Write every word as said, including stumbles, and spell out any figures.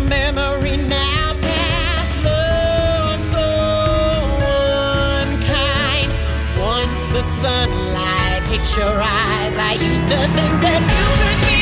memory now past love so unkind. Once the sunlight hits your eyes, I used to think that you could be